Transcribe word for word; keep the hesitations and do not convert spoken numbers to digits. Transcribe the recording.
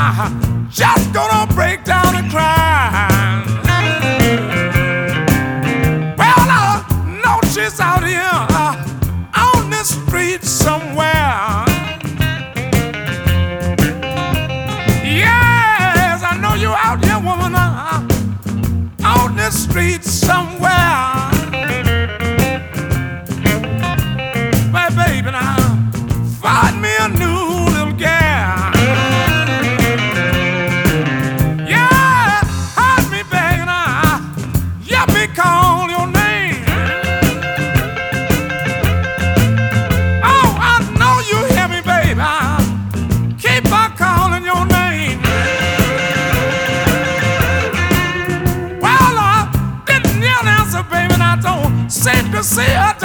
I just gonna break down and cry. Well, I know she's out here uh, on the street somewhere. Yes, I know you're out here, woman, uh, on the street somewhere. My baby, now find me a new little gal. Yeah, hide me begging, I let me call your name. Oh, I know you hear me, baby. Keep on calling your name. Well, I didn't yell answer, baby, and I don't seem to see it